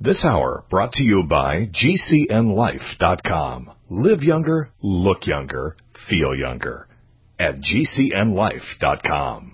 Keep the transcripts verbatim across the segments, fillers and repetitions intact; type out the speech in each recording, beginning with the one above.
This hour brought to you by G C N life dot com. Live younger, look younger, feel younger at G C N life dot com.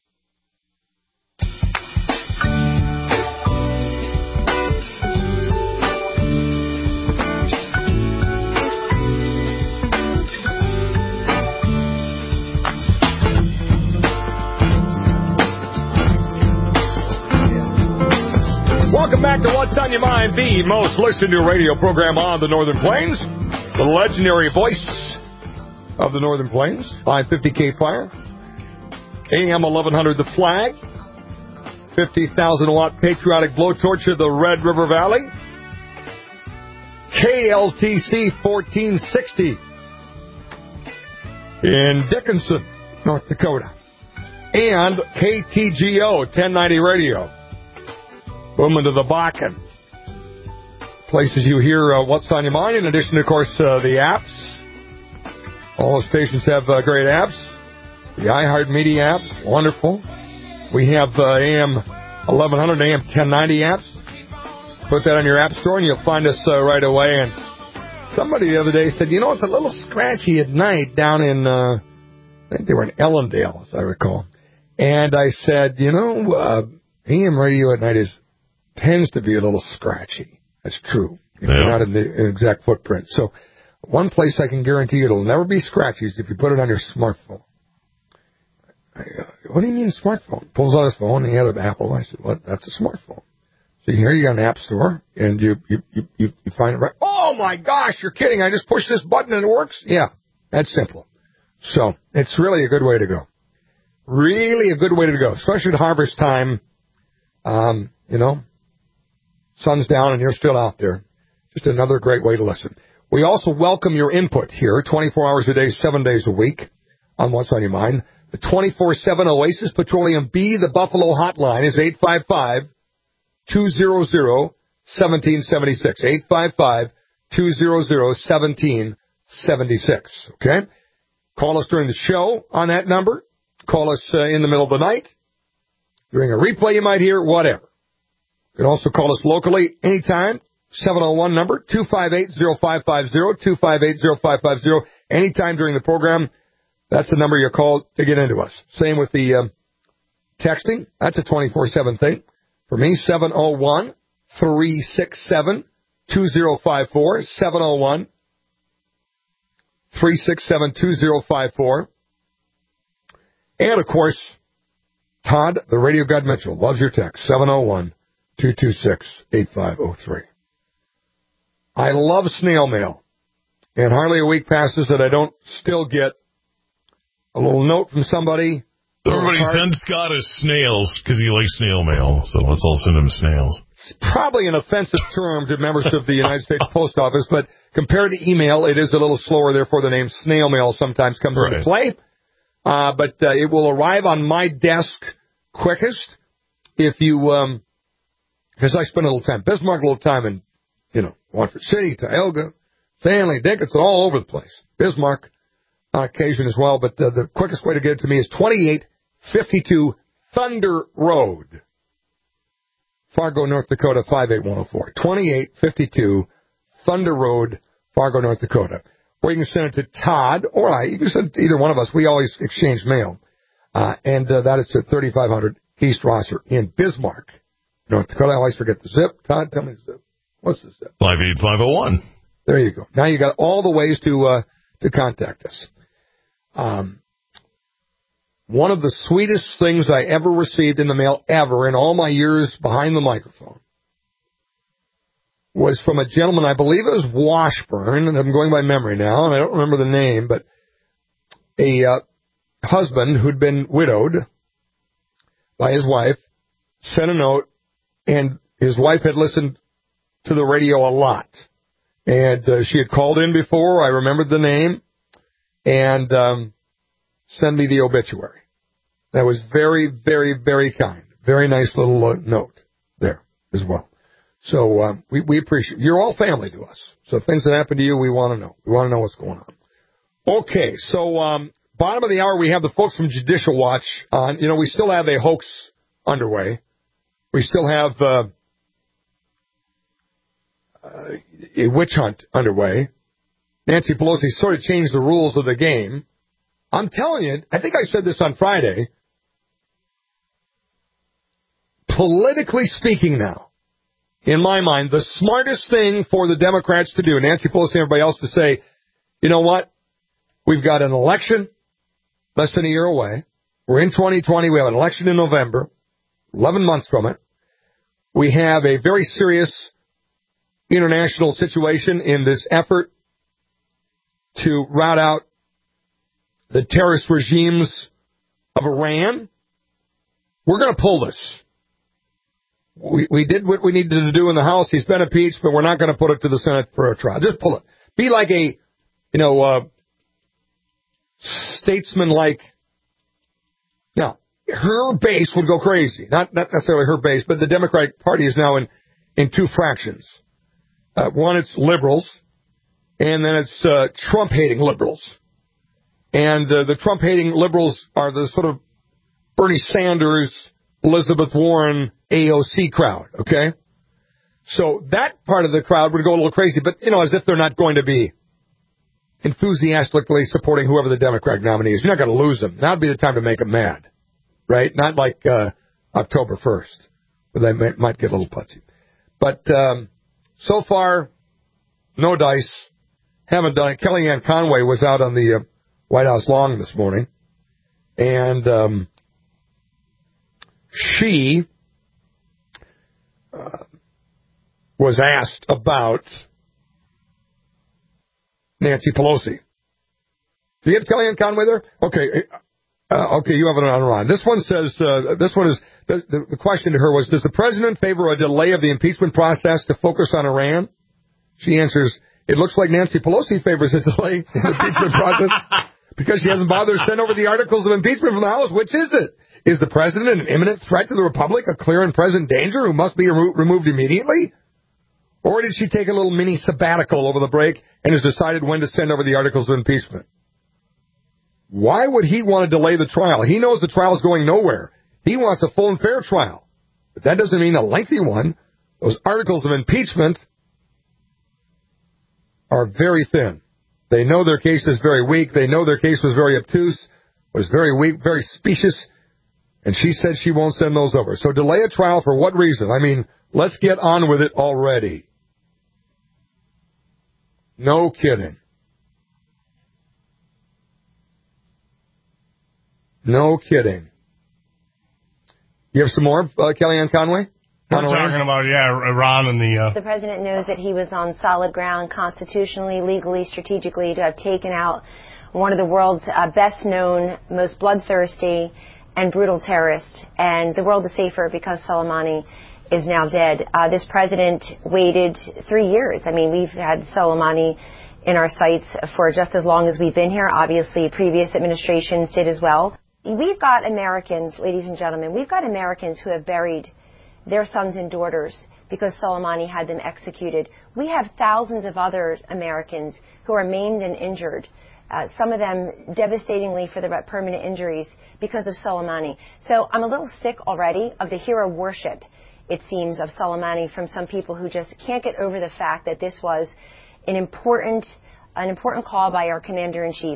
Welcome back to What's on Your Mind, the most listened to radio program on the Northern Plains. The legendary voice of the Northern Plains, five fifty K Fire, A M eleven hundred The Flag, fifty thousand watt patriotic blowtorch of the Red River Valley, K L T C fourteen sixty in Dickinson, North Dakota, and K T G O ten ninety Radio. Booming to the Bakken. Places you hear uh, What's on Your Mind, in addition to, of course, uh, the apps. All stations have uh, great apps. The iHeartMedia app, wonderful. We have uh, A M eleven hundred and A M ten ninety apps. Put that on your app store and you'll find us uh, right away. And somebody the other day said, you know, it's a little scratchy at night down in, uh, I think they were in Ellendale, as I recall. And I said, you know, uh, A M radio at night is tends to be a little scratchy. That's true. If yeah. You're not in the exact footprint. So one place I can guarantee it'll never be scratchy is if you put it on your smartphone. I, uh, what do you mean smartphone? Pulls out his phone and he had an Apple. I said, what? That's a smartphone. So here you got an app store and you, you, you, you, you find it right. Oh my gosh, you're kidding. I just push this button and it works? Yeah, that's simple. So it's really a good way to go. Really a good way to go, especially at harvest time. Um, you know, sun's down and you're still out there. Just another great way to listen. We also welcome your input here, twenty-four hours a day, seven days a week on What's on Your Mind. The twenty-four seven Oasis Petroleum B, the Buffalo hotline, is eight five five, two hundred, seventeen seventy-six. eight five five, two hundred, seventeen seventy-six. Okay? Call us during the show on that number. Call us uh, in the middle of the night. During a replay you might hear, whatever. You can also call us locally anytime. seven oh one number, two five eight, oh five five oh, two five eight, oh five five oh. Anytime during the program, that's the number you call to get into us. Same with the um, texting. That's a twenty-four seven thing. For me, seven oh one, three six seven, two oh five four, seven oh one, three six seven, two oh five four. And, of course, Todd, the Radio God Mitchell, loves your text, seven oh one, two two six, eight five oh three. I love snail mail, and hardly a week passes that I don't still get a little note from somebody. Everybody send Scott his snails because he likes snail mail, so let's all send him snails. It's probably an offensive term to members of the United States Post Office, but compared to email, it is a little slower, therefore the name snail mail sometimes comes right into play. Uh, but uh, it will arrive on my desk quickest if you, um, because I spend a little time, Bismarck, a little time in, you know, Watford City, Tioga, Stanley, Dickinson, all over the place. Bismarck on occasion as well, but uh, the quickest way to get it to me is twenty-eight fifty-two Thunder Road, Fargo, North Dakota, five eight one oh four. twenty-eight fifty-two Thunder Road, Fargo, North Dakota. Or you can send it to Todd, or I. You can send it to either one of us. We always exchange mail. Uh, and uh, that is to thirty-five hundred East Rosser in Bismarck, North Dakota. I always forget the zip. Todd, tell me the zip. What's the zip? five eight five oh one. There you go. Now you got all the ways to uh, to contact us. Um, one of the sweetest things I ever received in the mail, ever, in all my years behind the microphone, was from a gentleman, I believe it was Washburn, and I'm going by memory now, and I don't remember the name, but a uh, husband who'd been widowed by his wife sent a note, and his wife had listened to the radio a lot. And uh, she had called in before, I remembered the name, and um, sent me the obituary. That was very, very, very kind. Very nice little uh, note there as well. So um, we, we appreciate it. You're all family to us. So things that happen to you, we want to know. We want to know what's going on. Okay, so um, bottom of the hour, we have the folks from Judicial Watch on. You know, we still have a hoax underway. We still have uh, a witch hunt underway. Nancy Pelosi sort of changed the rules of the game. I'm telling you, I think I said this on Friday. Politically speaking now, in my mind, the smartest thing for the Democrats to do, Nancy Pelosi and everybody else, to say, you know what? We've got an election less than a year away. We're in twenty twenty. We have an election in November, eleven months from it. We have a very serious international situation in this effort to rout out the terrorist regimes of Iran. We're going to pull this. We, we did what we needed to do in the House. He's been impeached, but we're not going to put it to the Senate for a trial. Just pull it. Be like a, you know, uh, statesman-like. Now, her base would go crazy. Not not necessarily her base, but the Democratic Party is now in, in two fractions. Uh, one, it's liberals, and then it's uh, Trump-hating liberals. And uh, the Trump-hating liberals are the sort of Bernie Sanders, Elizabeth Warren, A O C crowd, okay? So that part of the crowd would go a little crazy, but, you know, as if they're not going to be enthusiastically supporting whoever the Democratic nominee is. You're not going to lose them. That would be the time to make them mad, right? Not like uh, October first, where they may, might get a little putsy. But um, so far, no dice. Haven't done it. Kellyanne Conway was out on the uh, White House lawn this morning, and um, she uh, was asked about Nancy Pelosi. Do you have Kellyanne Conway there? Okay. Uh, okay, you have it on Iran. This one says, uh, this one is, the, the question to her was, does the president favor a delay of the impeachment process to focus on Iran? She answers, it looks like Nancy Pelosi favors a delay in the impeachment process because she hasn't bothered to send over the articles of impeachment from the House. Which is it? Is the president an imminent threat to the Republic, a clear and present danger who must be remo- removed immediately? Or did she take a little mini sabbatical over the break and has decided when to send over the articles of impeachment? Why would he want to delay the trial? He knows the trial is going nowhere. He wants a full and fair trial. But that doesn't mean a lengthy one. Those articles of impeachment are very thin. They know their case is very weak. They know their case was very obtuse, was very weak, very specious. And she said she won't send those over. So delay a trial for what reason? I mean, let's get on with it already. No kidding. No kidding. You have some more, uh, Kellyanne Conway? We're talking about, yeah, Iran and the... Uh... The president knows that he was on solid ground constitutionally, legally, strategically, to have taken out one of the world's uh, best-known, most bloodthirsty and brutal terrorists. And the world is safer because Soleimani is now dead. Uh, this president waited three years. I mean, we've had Soleimani in our sights for just as long as we've been here. Obviously, previous administrations did as well. We've got Americans, ladies and gentlemen, we've got Americans who have buried their sons and daughters because Soleimani had them executed. We have thousands of other Americans who are maimed and injured, uh, some of them devastatingly for the permanent injuries because of Soleimani. So I'm a little sick already of the hero worship, it seems, of Soleimani from some people who just can't get over the fact that this was an important, an important call by our commander-in-chief.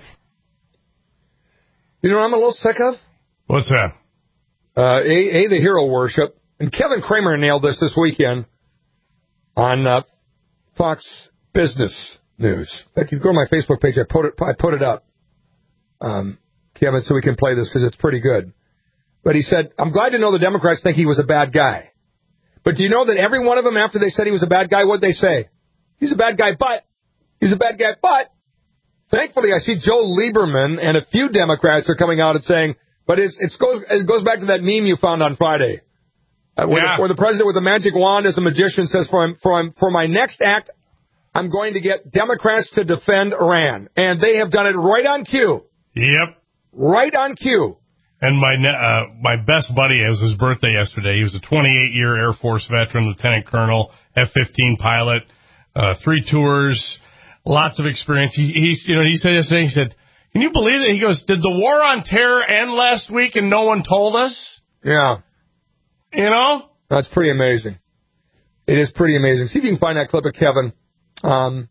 You know what I'm a little sick of? What's that? Uh, a, a, the hero worship. And Kevin Kramer nailed this this weekend on uh, Fox Business News. In fact, you go to my Facebook page. I put it, I put it up, um, Kevin, so we can play this because it's pretty good. But he said, I'm glad to know the Democrats think he was a bad guy. But do you know that every one of them, after they said he was a bad guy, what'd they say? He's a bad guy, but. He's a bad guy, but. Thankfully, I see Joe Lieberman and a few Democrats are coming out and saying, but it's, it goes it goes back to that meme you found on Friday. Uh, where, yeah. the, where the president with the magic wand as a magician says, for, for, for my next act, I'm going to get Democrats to defend Iran. And they have done it right on cue. Yep. Right on cue. And my uh, my best buddy, it was his birthday yesterday. He was a twenty-eight-year Air Force veteran, lieutenant colonel, F fifteen pilot, uh, three tours, lots of experience. He, he, you know, he said yesterday, he said, can you believe it? He goes, did the war on terror end last week and no one told us? Yeah. You know? That's pretty amazing. It is pretty amazing. See if you can find that clip of Kevin um,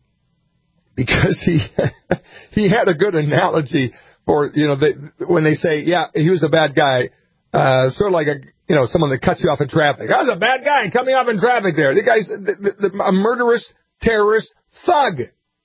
because he he had a good analogy for, you know, they, when they say, yeah, he was a bad guy, uh, sort of like a, you know, someone that cuts you off in traffic. I was a bad guy and cut me off in traffic there. The guy's the, the, the, a murderous, terrorist thug.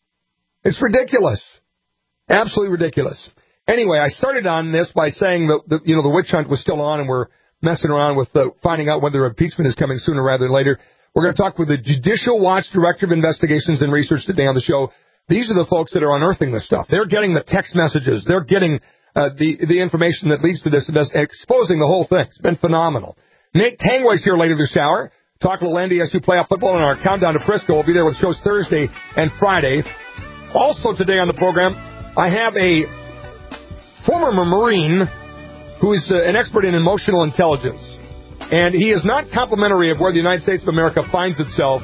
It's ridiculous. Absolutely ridiculous. Anyway, I started on this by saying that, the, you know, the witch hunt was still on, and we're messing around with uh, finding out whether impeachment is coming sooner rather than later. We're going to talk with the Judicial Watch Director of Investigations and Research today on the show. These are the folks that are unearthing this stuff. They're getting the text messages. They're getting uh, the the information that leads to this, exposing the whole thing. It's been phenomenal. Nate Tangway's here later this hour. Talk a little N D S U playoff football and our countdown to Frisco. We'll be there with shows Thursday and Friday. Also today on the program, I have a former Marine who is uh, an expert in emotional intelligence. And he is not complimentary of where the United States of America finds itself.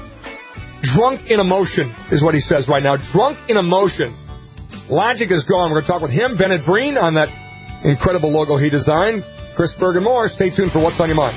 Drunk in emotion is what he says right now. Drunk in emotion. Logic is gone. We're going to talk with him, Bennett Breen, on that incredible logo he designed. Chris Berg and more. Stay tuned for What's on Your Mind.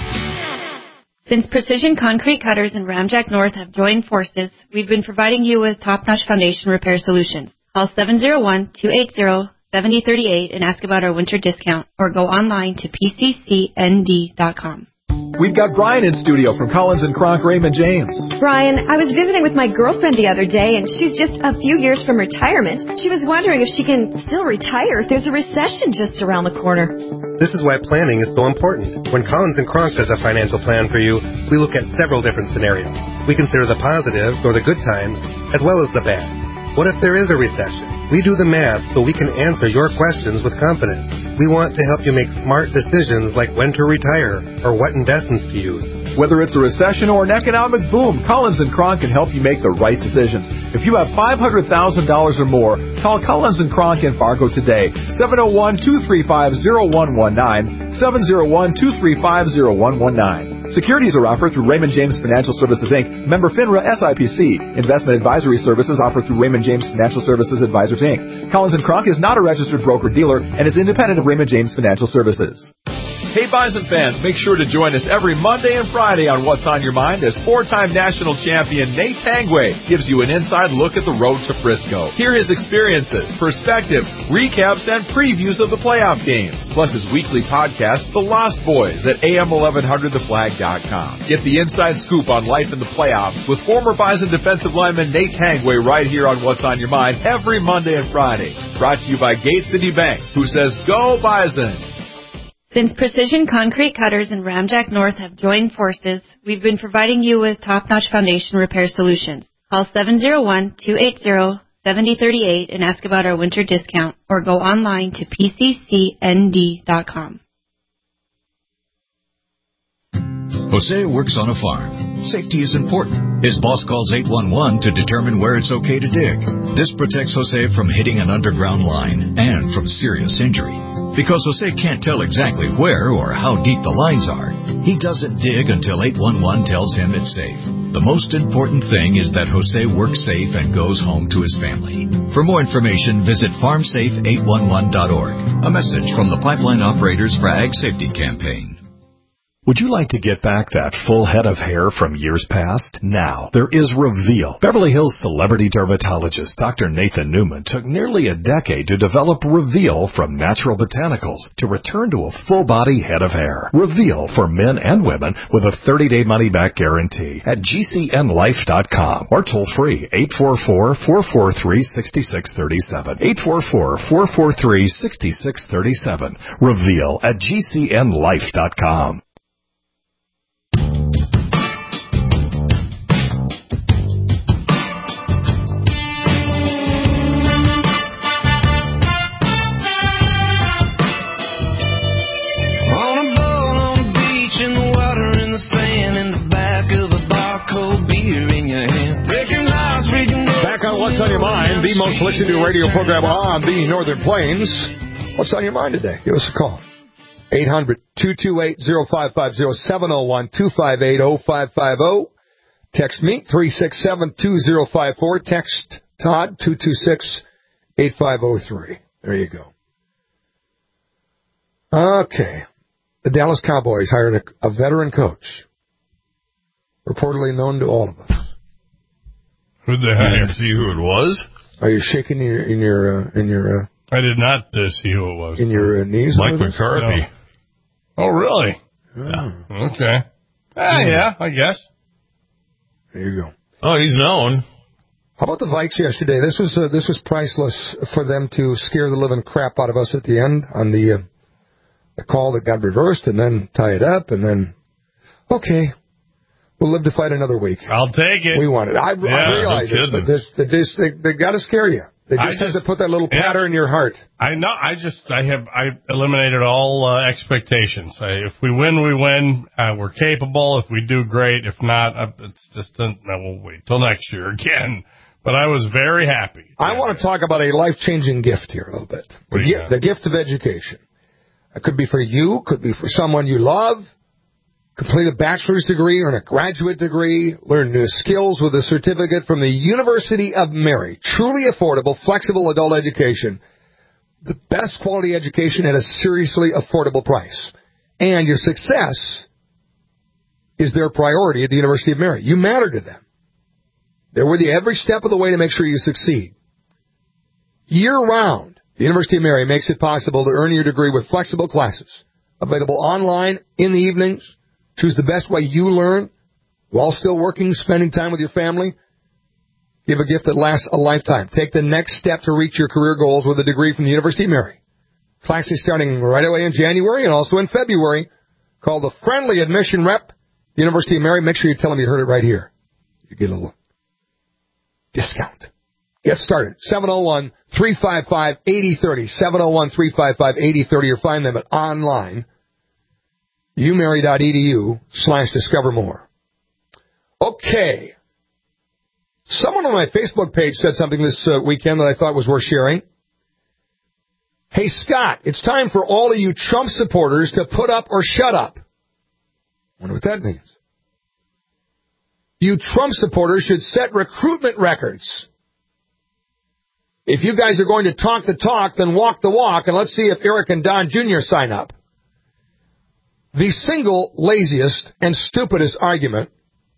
Since Precision Concrete Cutters and Ramjack North have joined forces, we've been providing you with top-notch foundation repair solutions. Call seven oh one, two eight zero, seven oh three eight and ask about our winter discount, or go online to p c c n d dot com. We've got Brian in studio from Collins and Kronk Raymond James. Brian, I was visiting with my girlfriend the other day, and she's just a few years from retirement. She was wondering if she can still retire if there's a recession just around the corner. This is why planning is so important. When Collins and Kronk does a financial plan for you, we look at several different scenarios. We consider the positives, or the good times, as well as the bad. What if there is a recession? We do the math so we can answer your questions with confidence. We want to help you make smart decisions like when to retire or what investments to use. Whether it's a recession or an economic boom, Collins and Kronk can help you make the right decisions. If you have five hundred thousand dollars or more, call Collins and Kronk in Fargo today. seven oh one, two three five, oh one one nine, seven oh one, two three five, oh one one nine. Securities are offered through Raymond James Financial Services, Incorporated, member FINRA S I P C. Investment advisory services offered through Raymond James Financial Services Advisors, Incorporated. Collins and Kronk is not a registered broker-dealer and is independent of Raymond James Financial Services. Hey, Bison fans, make sure to join us every Monday and Friday on What's on Your Mind as four-time national champion Nate Tangway gives you an inside look at the road to Frisco. Hear his experiences, perspective, recaps, and previews of the playoff games, plus his weekly podcast, The Lost Boys, at A M eleven hundred the flag dot com. Get the inside scoop on life in the playoffs with former Bison defensive lineman Nate Tangway right here on What's on Your Mind every Monday and Friday. Brought to you by Gate City Bank, who says, Go Bison! Since Precision Concrete Cutters and Ramjack North have joined forces, we've been providing you with top-notch foundation repair solutions. Call seven oh one, two eight zero, seven oh three eight and ask about our winter discount, or go online to p c c n d dot com. Jose works on a farm. Safety is important. His boss calls eight one one to determine where it's okay to dig. This protects Jose from hitting an underground line and from serious injury. Because Jose can't tell exactly where or how deep the lines are, he doesn't dig until eight one one tells him it's safe. The most important thing is that Jose works safe and goes home to his family. For more information, visit farm safe eight one one dot org. A message from the Pipeline Operators for Ag Safety Campaign. Would you like to get back that full head of hair from years past? Now, there is Reveal. Beverly Hills celebrity dermatologist Doctor Nathan Newman took nearly a decade to develop Reveal from natural botanicals to return to a full-body head of hair. Reveal for men and women with a thirty-day money-back guarantee at G C N life dot com or toll-free eight four four, four four three, six six three seven. eight four four, four four three, six six three seven. Reveal at G C N life dot com. What's on Your Mind, the most listened to radio program on the Northern Plains. What's on your mind today? Give us a call. eight hundred, two two eight, oh five five oh, seven oh one, two five eight, oh five five oh. Text me, three six seven, two oh five four. Text Todd, two two six, eight five oh three. There you go. Okay. The Dallas Cowboys hired a, a veteran coach, reportedly known to all of us. Who the You heck? didn't see who it was? Are you shaking in your in your uh, in your uh, I did not uh, see who it was. in your uh, knees? Mike over this? McCarthy. No. Oh, really? Oh. Okay. Ah, yeah, I guess. There you go. Oh, he's known. How about the Vikes yesterday? This was uh, this was priceless for them to scare the living crap out of us at the end on the, uh, the call that got reversed and then tie it up and then, okay, we'll live to fight another week. I'll take it. We want it. I, Yeah, I realize no it, but this, they, just, they, they got to scare you. They just, I have just- to put that little yeah. patter in your heart. I know. I just. I have. I eliminated all uh, expectations. I, if we win, we win. Uh, we're capable. If we do, great. If not, uh, it's just. Uh, no, we'll wait till next year again. But I was very happy. I yeah. want to talk about a life-changing gift here a little bit. What The, do you gi- got? the gift of education. It could be for you, could be for someone you love. Complete a bachelor's degree, earn a graduate degree, learn new skills with a certificate from the University of Mary. Truly affordable, flexible adult education. The best quality education at a seriously affordable price. And your success is their priority at the University of Mary. You matter to them. They're with you every step of the way to make sure you succeed. Year-round, the University of Mary makes it possible to earn your degree with flexible classes. Available online, in the evenings. Choose the best way you learn while still working, spending time with your family. Give a gift that lasts a lifetime. Take the next step to reach your career goals with a degree from the University of Mary. Classes starting right away in January and also in February. Call the friendly admission rep, the University of Mary. Make sure you tell them you heard it right here. You get a little discount. Get started. seven oh one, three five five, eight oh three oh. seven oh one, three five five, eight oh three oh or find them at online. umary.edu slash discover more. Okay. Someone on my Facebook page said something this uh, weekend that I thought was worth sharing. Hey, Scott, it's time for all of you Trump supporters to put up or shut up. I wonder what that means. You Trump supporters should set recruitment records. If you guys are going to talk the talk, then walk the walk, and let's see if Eric and Don Junior sign up. The single laziest and stupidest argument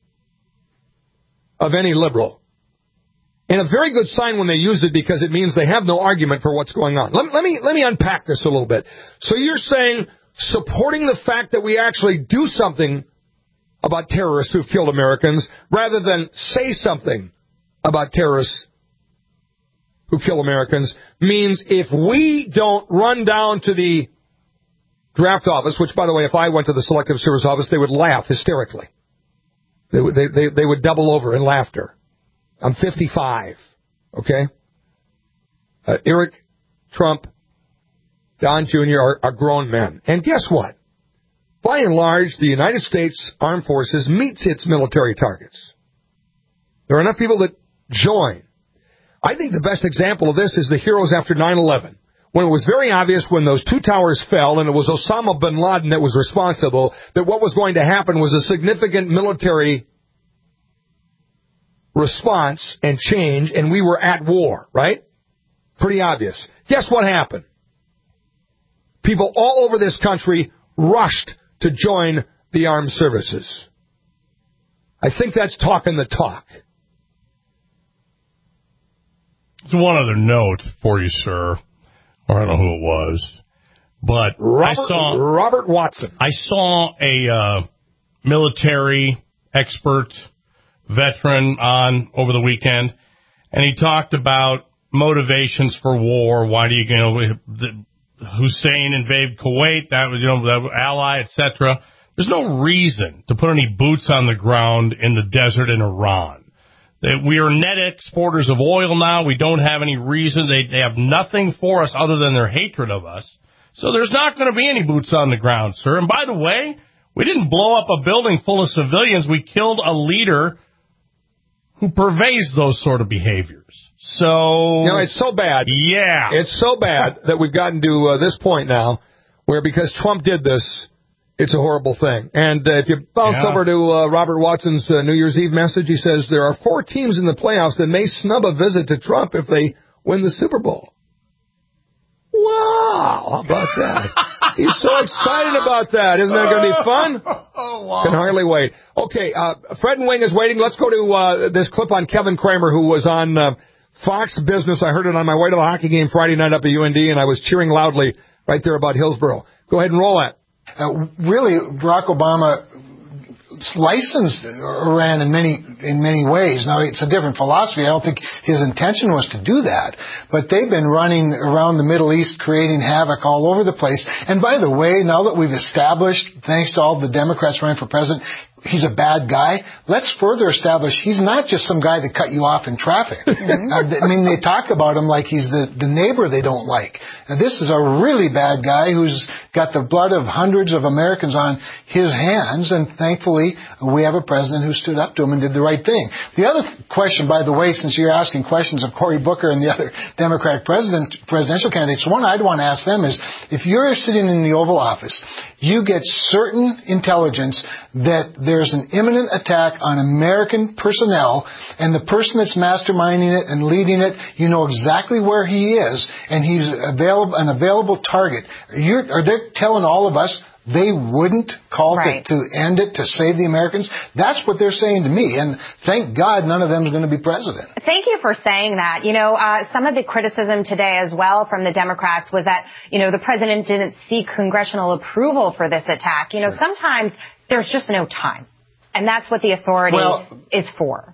of any liberal. And a very good sign when they use it because it means they have no argument for what's going on. Let, let me let me unpack this a little bit. So you're saying supporting the fact that we actually do something about terrorists who've killed Americans rather than say something about terrorists who kill Americans means if we don't run down to the draft office, which, by the way, if I went to the Selective Service office, they would laugh hysterically. They would, they, they, they would double over in laughter. I'm fifty-five, okay? Uh, Eric, Trump, Don Junior are, are grown men. And guess what? By and large, the United States Armed Forces meets its military targets. There are enough people that join. I think the best example of this is the heroes after nine eleven. When it was very obvious when those two towers fell and it was Osama bin Laden that was responsible, that what was going to happen was a significant military response and change, and we were at war, right? Pretty obvious. Guess what happened? People all over this country rushed to join the armed services. I think that's talking the talk. One other note for you, sir. Or I don't know who it was, but Robert, I saw Robert Watson. I saw a uh, military expert veteran on over the weekend, and he talked about motivations for war. Why do you, you know, the, Hussein invaded Kuwait? That was, you know, that ally, et cetera. There's no reason to put any boots on the ground in the desert in Iran. We are net exporters of oil now. We don't have any reason. They, they have nothing for us other than their hatred of us. So there's not going to be any boots on the ground, sir. And by the way, we didn't blow up a building full of civilians. We killed a leader who purveys those sort of behaviors. So, you know, it's so bad. Yeah. It's so bad that we've gotten to uh, this point now where because Trump did this, it's a horrible thing. And uh, if you bounce Yeah. over to uh, Robert Watson's uh, New Year's Eve message, he says there are four teams in the playoffs that may snub a visit to Trump if they win the Super Bowl. Wow, how about that? He's so excited about that. Isn't that going to be fun? Oh, wow. Can hardly wait. Okay, uh, Fred and Wing is waiting. Let's go to uh, this clip on Kevin Kramer, who was on uh, Fox Business. I heard it on my way to the hockey game Friday night up at U N D, and I was cheering loudly right there about Hillsborough. Go ahead and roll that. Uh, really, Barack Obama licensed Iran in many in many ways. Now, it's a different philosophy. I don't think his intention was to do that. But they've been running around the Middle East, creating havoc all over the place. And by the way, now that we've established, thanks to all the Democrats running for president, he's a bad guy, let's further establish he's not just some guy that cut you off in traffic. Mm-hmm. I mean, they talk about him like he's the, the neighbor they don't like. Now, this is a really bad guy who's got the blood of hundreds of Americans on his hands, and thankfully we have a president who stood up to him and did the right thing. The other question, by the way, since you're asking questions of Cory Booker and the other Democratic president, presidential candidates, one I'd want to ask them is, if you're sitting in the Oval Office, you get certain intelligence that there's an imminent attack on American personnel, and the person that's masterminding it and leading it, you know exactly where he is, and he's available, an available target. You're, are they telling all of us they wouldn't call right. to, to end it, to save the Americans? That's what they're saying to me, and thank God none of them is going to be president. Thank you for saying that. You know, uh, some of the criticism today as well from the Democrats was that, you know, the president didn't seek congressional approval for this attack. You know, right. sometimes there's just no time, and that's what the authority well, is for.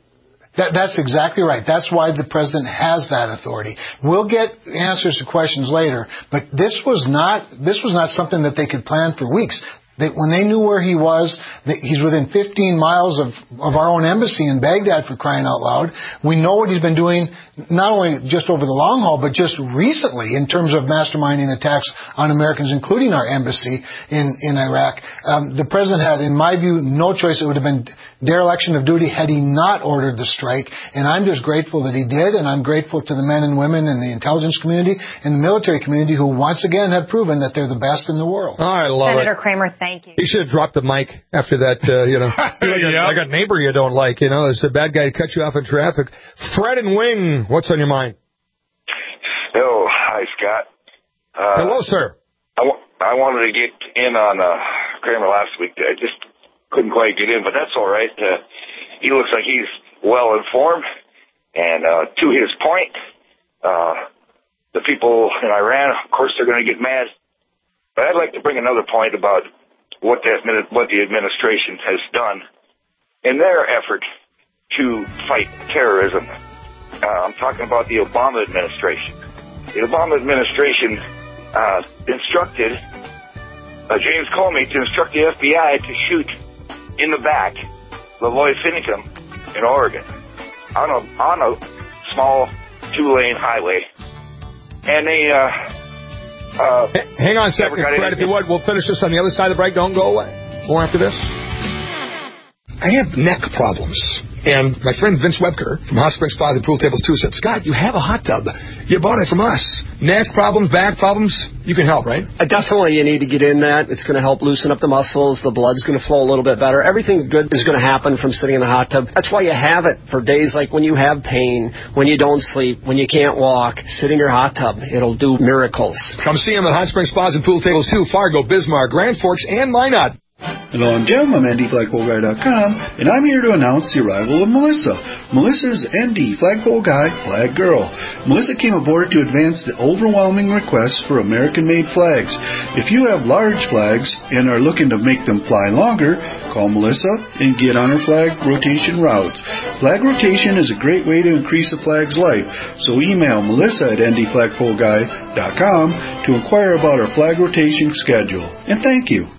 That, that's exactly right. That's why the president has that authority. We'll get answers to questions later, but this was not this was not something that they could plan for weeks. They, when they knew where he was, they, he's within fifteen miles of, of our own embassy in Baghdad, for crying out loud. We know what he's been doing, not only just over the long haul, but just recently in terms of masterminding attacks on Americans, including our embassy in, in Iraq. Um, the president had, in my view, no choice. It would have been dereliction of duty had he not ordered the strike. And I'm just grateful that he did, and I'm grateful to the men and women in the intelligence community and the military community who once again have proven that they're the best in the world. Oh, I love Senator it. Kramer, thank you. He should have dropped the mic after that, uh, you know. Like, a, like a neighbor you don't like, you know. It's a bad guy to cut you off in traffic. Fred and Wing, what's on your mind? Hello. Hi, Scott. Uh, Hello, sir. I, w- I wanted to get in on uh, Kramer last week. I just couldn't quite get in, but that's all right. Uh, he looks like he's well informed. And uh, to his point, uh, the people in Iran, of course, they're going to get mad. But I'd like to bring another point about what the, what the administration has done in their effort to fight terrorism. Uh, I'm talking about the Obama administration. The Obama administration uh, instructed uh, James Comey to instruct the F B I to shoot in the back LaVoy Finicum in Oregon on a, on a small two-lane highway. And they... Uh, Uh, Hang on a second, Fred, if you would. We'll finish this on the other side of the break. Don't go away. More after this. I have neck problems. And my friend Vince Webker from Hot Springs Spas and Pool Tables two said, Scott, you have a hot tub. You bought it from us. Neck problems, back problems, you can help, right? Uh, definitely you need to get in that. It's going to help loosen up the muscles. The blood's going to flow a little bit better. Everything good is going to happen from sitting in the hot tub. That's why you have it for days like when you have pain, when you don't sleep, when you can't walk. Sit in your hot tub. It'll do miracles. Come see him at Hot Springs Spas and Pool Tables two, Fargo, Bismarck, Grand Forks, and Minot. Hello, I'm Jim. I'm N D Flagpole Guy dot com, and I'm here to announce the arrival of Melissa. Melissa's N D Flagpole Guy, Flag Girl. Melissa came aboard to advance the overwhelming requests for American-made flags. If you have large flags and are looking to make them fly longer, call Melissa and get on her flag rotation routes. Flag rotation is a great way to increase a flag's life, so email Melissa at N D Flagpole Guy dot com to inquire about our flag rotation schedule. And thank you.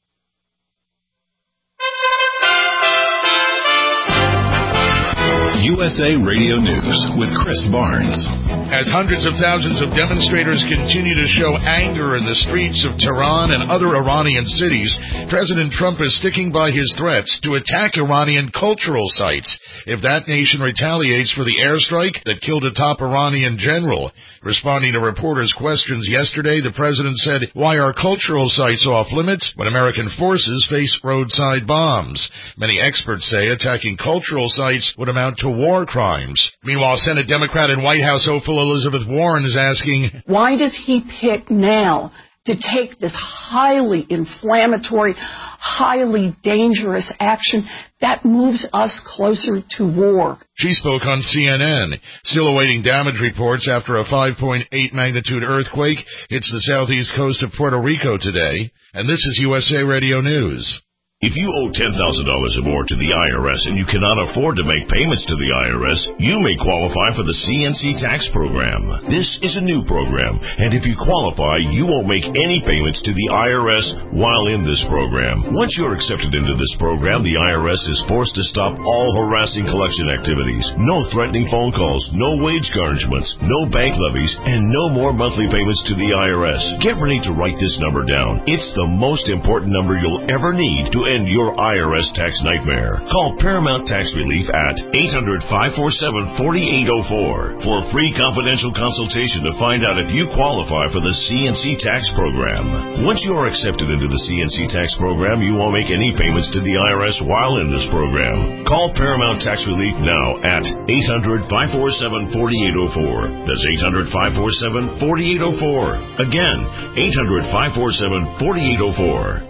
U S A Radio News with Chris Barnes. As hundreds of thousands of demonstrators continue to show anger in the streets of Tehran and other Iranian cities, President Trump is sticking by his threats to attack Iranian cultural sites if that nation retaliates for the airstrike that killed a top Iranian general. Responding to reporters' questions yesterday, the president said, "Why are cultural sites off limits when American forces face roadside bombs?" Many experts say attacking cultural sites would amount to war crimes. Meanwhile, Senate Democrat and White House hopeful Elizabeth Warren is asking, why does he pick now to take this highly inflammatory, highly dangerous action that moves us closer to war. She spoke on C N N, still awaiting damage reports after a five point eight magnitude earthquake hits the southeast coast of Puerto Rico today. And this is U S A Radio News. If you owe ten thousand dollars or more to the I R S and you cannot afford to make payments to the I R S, you may qualify for the C N C tax program. This is a new program, and if you qualify, you won't make any payments to the I R S while in this program. Once you're accepted into this program, the I R S is forced to stop all harassing collection activities. No threatening phone calls, no wage garnishments, no bank levies, and no more monthly payments to the I R S. Get ready to write this number down. It's the most important number you'll ever need to end your I R S tax nightmare. Call Paramount Tax Relief at eight hundred, five four seven, four eight zero four for a free confidential consultation to find out if you qualify for the C N C tax program. Once you are accepted into the C N C tax program, you won't make any payments to the I R S while in this program. Call Paramount Tax Relief now at eight hundred, five four seven, four eight zero four. That's eight hundred, five four seven, four eight zero four. Again, eight hundred, five four seven, four eight zero four.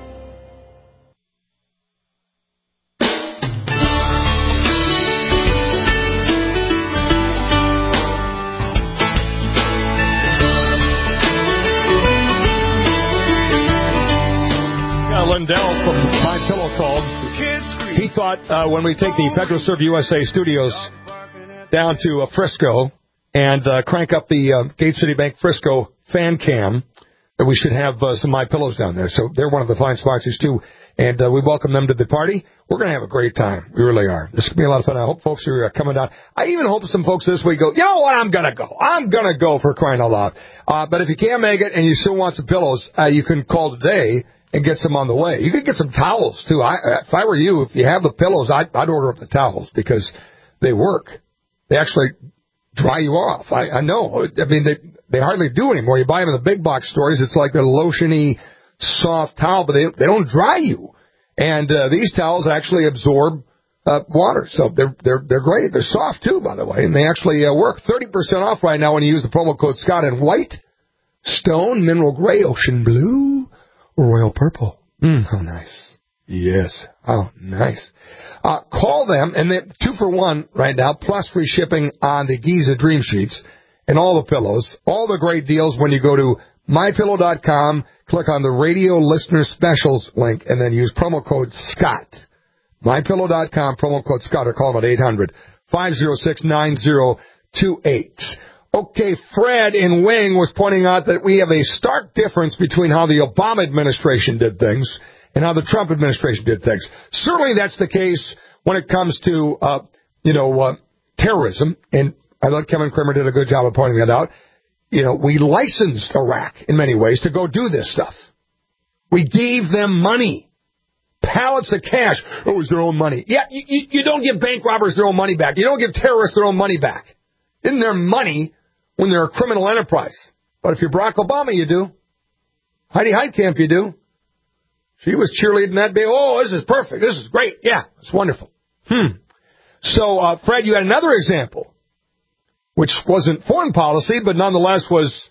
Lindell from My Pillow called. He thought uh, when we take the FedroServe U S A studios down to uh, Frisco and uh, crank up the uh, Gate City Bank Frisco fan cam, that we should have uh, some My Pillows down there. So they're one of the fine sponsors too, and uh, we welcome them to the party. We're going to have a great time. We really are. This will be a lot of fun. I hope folks are uh, coming down. I even hope some folks this week go, you know what, I'm going to go. I'm going to go for crying out loud. Uh, but if you can't make it and you still want some pillows, uh, you can call today and get some on the way. You could get some towels, too. I, if I were you, if you have the pillows, I'd, I'd order up the towels because they work. They actually dry you off. I, I know. I mean, they they hardly do anymore. You buy them in the big box stores. It's like a lotiony, soft towel, but they, they don't dry you. And uh, these towels actually absorb uh, water, so they're they're they're great. They're soft, too, by the way, and they actually uh, work. thirty percent off right now when you use the promo code Scott in white, stone, mineral gray, ocean blue, royal purple. Mm, how nice. Yes. Oh, nice. Uh, call them, and they're two for one right now, plus free shipping on the Giza Dream Sheets and all the pillows. All the great deals when you go to my pillow dot com, click on the radio listener specials link, and then use promo code Scott. my pillow dot com, promo code Scott, or call them at eight hundred, five oh six, nine oh two eight. Okay, Fred in Wing was pointing out that we have a stark difference between how the Obama administration did things and how the Trump administration did things. Certainly that's the case when it comes to, uh, you know, uh, terrorism. And I thought Kevin Kramer did a good job of pointing that out. You know, we licensed Iraq in many ways to go do this stuff. We gave them money. Pallets of cash. Oh, it was their own money. Yeah, you, you, you don't give bank robbers their own money back. You don't give terrorists their own money back. Isn't their money when they're a criminal enterprise? But if you're Barack Obama, you do. Heidi Heitkamp, you do. She was cheerleading that day. Oh, this is perfect. This is great. Yeah, it's wonderful. Hmm. So, uh, Fred, you had another example, which wasn't foreign policy, but nonetheless was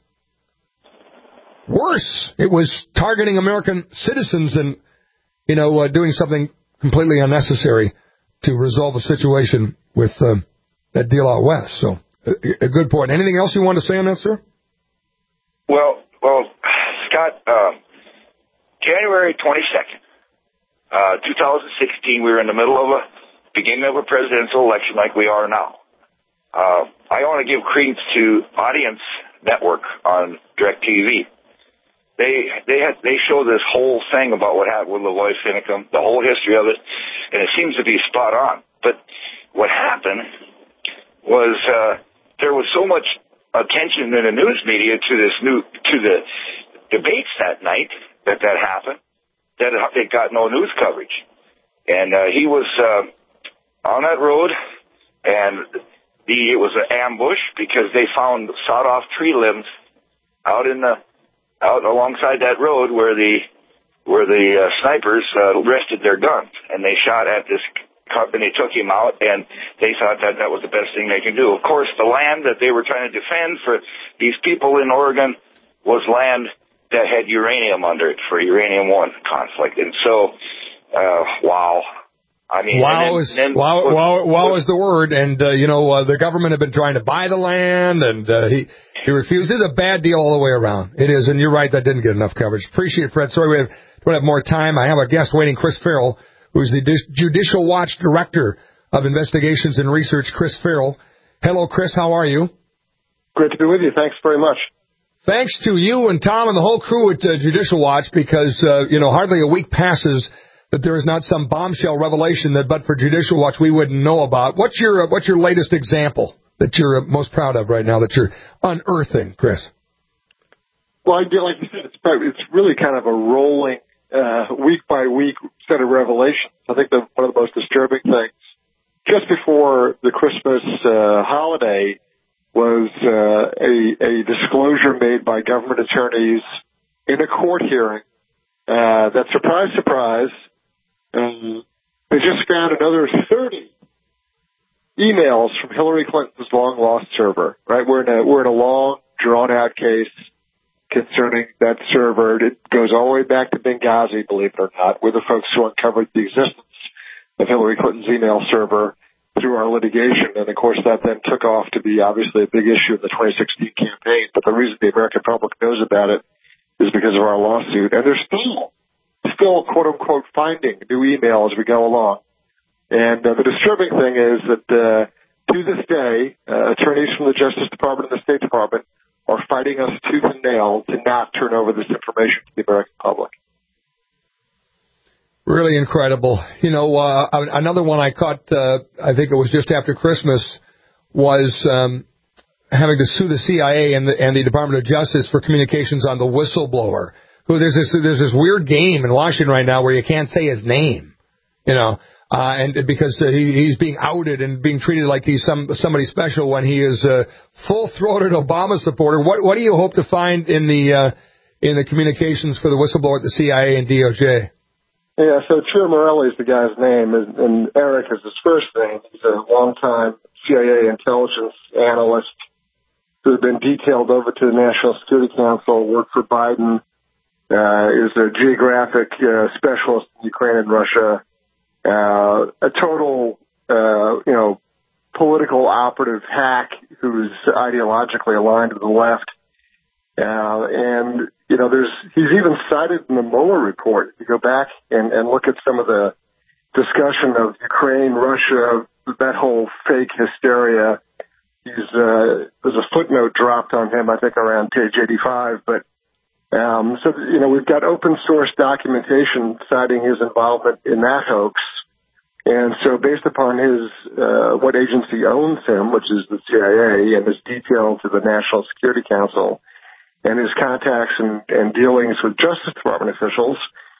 worse. It was targeting American citizens and, you know, uh, doing something completely unnecessary to resolve a situation with uh, that deal out west. So, a, a good point. Anything else you want to say on that, sir? Well, well, Scott, uh, January twenty-second, uh, two thousand sixteen, we were in the middle of a beginning of a presidential election like we are now. Uh, I want to give credence to Audience Network on DirecTV. They they had, they show this whole thing about what happened with Lavoy Finicum, the whole history of it, and it seems to be spot on. But what happened was uh, there was so much attention in the news media to this new to the debates that night that that happened that it got no news coverage. And uh, he was uh, on that road, and the it was an ambush because they found sawed-off tree limbs out in the out alongside that road where the where the uh, snipers uh, rested their guns, and they shot at this cop, and they took him out, and they thought that that was the best thing they could do. Of course, the land that they were trying to defend for these people in Oregon was land that had uranium under it for uranium one conflict. And so, uh, wow. I mean, wow then, is then, wow, what, wow, wow what, is the word, and uh, you know uh, the government had been trying to buy the land, and uh, he he refused. It's a bad deal all the way around. It is, and you're right, that didn't get enough coverage. Appreciate it, Fred. Sorry we have, don't have more time. I have a guest waiting, Chris Farrell, who's the Judicial Watch Director of Investigations and Research. Chris Farrell. Hello, Chris. How are you? Great to be with you. Thanks very much. Thanks to you and Tom and the whole crew at uh, Judicial Watch, because uh, you know hardly a week passes that there is not some bombshell revelation that, but for Judicial Watch, we wouldn't know about. What's your uh, what's your latest example that you're uh, most proud of right now that you're unearthing, Chris? Well, I do, like you said, it's probably, it's really kind of a rolling uh, week by week set of revelations. I think that one of the most disturbing things just before the Christmas uh, holiday was uh, a, a disclosure made by government attorneys in a court hearing uh, that, surprise, surprise. Um, they just found another thirty emails from Hillary Clinton's long-lost server, right? We're in a, we're in a long, drawn-out case concerning that server. It goes all the way back to Benghazi, believe it or not. We're the folks who uncovered the existence of Hillary Clinton's email server through our litigation. And, of course, that then took off to be obviously a big issue in the twenty sixteen campaign. But the reason the American public knows about it is because of our lawsuit. And there's still still, quote-unquote, finding new email as we go along. And uh, the disturbing thing is that uh, to this day, uh, attorneys from the Justice Department and the State Department are fighting us tooth and nail to not turn over this information to the American public. Really incredible. You know, uh, another one I caught, uh, I think it was just after Christmas, was um, having to sue the C I A and the, and the Department of Justice for communications on the whistleblower. Who there's this there's this weird game in Washington right now where you can't say his name, you know, uh, and because uh, he, he's being outed and being treated like he's some somebody special when he is a full-throated Obama supporter. What what do you hope to find in the uh, in the communications for the whistleblower at the C I A and D O J? Yeah, so True Morelli is the guy's name, and, and Eric is his first name. He's a longtime C I A intelligence analyst who's been detailed over to the National Security Council, worked for Biden. Uh, is a geographic uh, specialist in Ukraine and Russia, uh, a total, uh, you know, political operative hack who's ideologically aligned to the left. Uh, and, you know, there's, he's even cited in the Mueller report. If you go back and, and look at some of the discussion of Ukraine, Russia, that whole fake hysteria, he's, uh, there's a footnote dropped on him, I think around page eighty-five, but Um, so, you know, we've got open source documentation citing his involvement in that hoax. And so based upon his, uh, what agency owns him, which is the C I A, and his detail to the National Security Council and his contacts and, and dealings with Justice Department officials,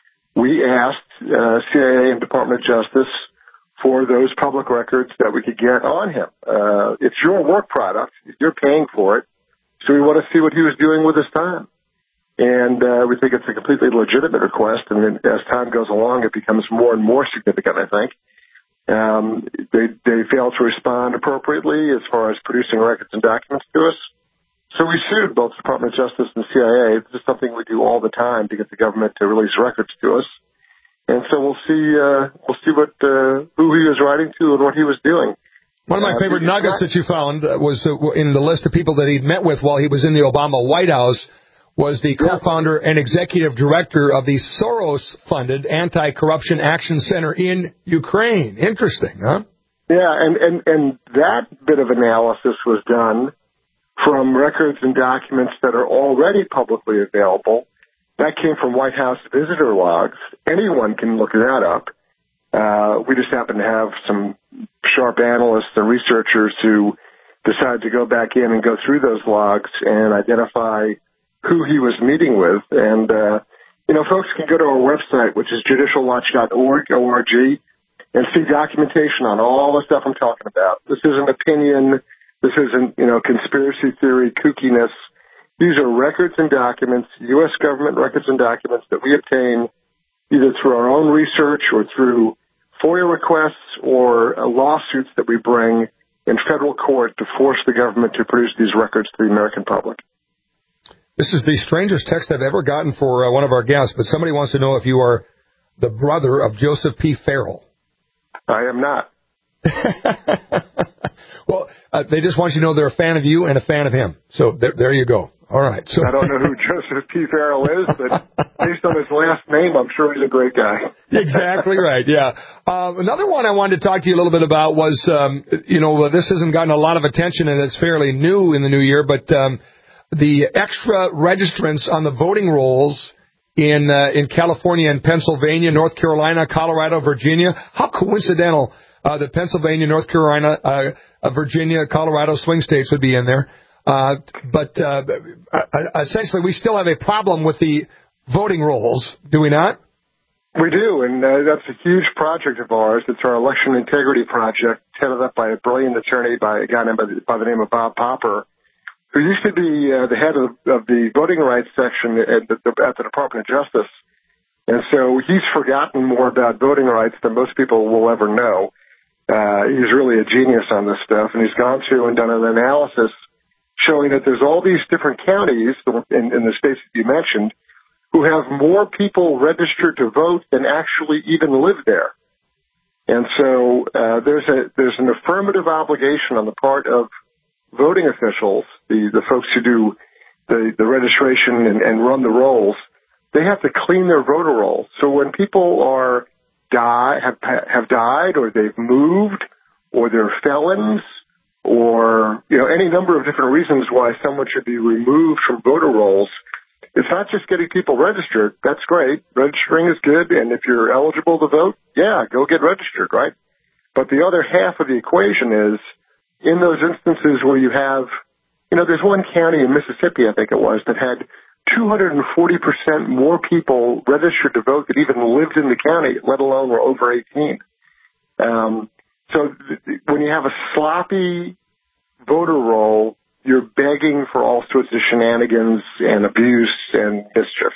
we asked, uh, C I A and Department of Justice for those public records that we could get on him. Uh, it's your work product. You're paying for it. So we want to see what he was doing with his time. And uh, we think it's a completely legitimate request, and then as time goes along, it becomes more and more significant, I think. Um, they, they fail to respond appropriately as far as producing records and documents to us. So we sued both the Department of Justice and C I A. This is something we do all the time to get the government to release records to us. And so we'll see uh, we'll see what uh, who he was writing to and what he was doing. One of my uh, favorite nuggets that you found was uh, in the list of people that he'd met with while he was in the Obama White House was the co-founder and executive director of the Soros-funded Anti-Corruption Action Center in Ukraine. Interesting, huh? Yeah, and, and, and that bit of analysis was done from records and documents that are already publicly available. That came from White House visitor logs. Anyone can look that up. Uh, we just happen to have some sharp analysts and researchers who decided to go back in and go through those logs and identify who he was meeting with. And, uh, you know, folks can go to our website, which is judicial watch dot org, O R G, and see documentation on all the stuff I'm talking about. This isn't opinion. This isn't, you know, conspiracy theory, kookiness. These are records and documents, U S government records and documents that we obtain either through our own research or through FOIA requests or uh, lawsuits that we bring in federal court to force the government to produce these records to the American public. This is the strangest text I've ever gotten for uh, one of our guests, but somebody wants to know if you are the brother of Joseph P. Farrell. I am not. Well, uh, they just want you to know they're a fan of you and a fan of him. So there, there you go. All right. So I don't know who Joseph P. Farrell is, but based on his last name, I'm sure he's a great guy. Exactly right, yeah. Uh, another one I wanted to talk to you a little bit about was, um, you know, this hasn't gotten a lot of attention, and it's fairly new in the new year, but um, the extra registrants on the voting rolls in uh, in California and Pennsylvania, North Carolina, Colorado, Virginia. How coincidental uh, that Pennsylvania, North Carolina, uh, uh, Virginia, Colorado swing states would be in there. Uh, but uh, essentially, we still have a problem with the voting rolls, do we not? We do, and uh, that's a huge project of ours. It's our election integrity project, headed up by a brilliant attorney by a guy named by the, by the name of Bob Popper, who used to be uh, the head of, of the voting rights section at the, at the Department of Justice. And so he's forgotten more about voting rights than most people will ever know. Uh, he's really a genius on this stuff, and he's gone through and done an analysis showing that there's all these different counties in, in the states that you mentioned who have more people registered to vote than actually even live there. And so uh, there's a there's an affirmative obligation on the part of voting officials, the, the folks who do the, the registration and, and run the rolls. They have to clean their voter rolls. So when people are die have have died, or they've moved, or they're felons, or, you know, any number of different reasons why someone should be removed from voter rolls, it's not just getting people registered. That's great. Registering is good, and if you're eligible to vote, yeah, go get registered, right? But the other half of the equation is, in those instances where you have, you know, there's one county in Mississippi, I think it was, that had two hundred forty percent more people registered to vote that even lived in the county, let alone were over eighteen. Um, So when you have a sloppy voter roll, you're begging for all sorts of shenanigans and abuse and mischief.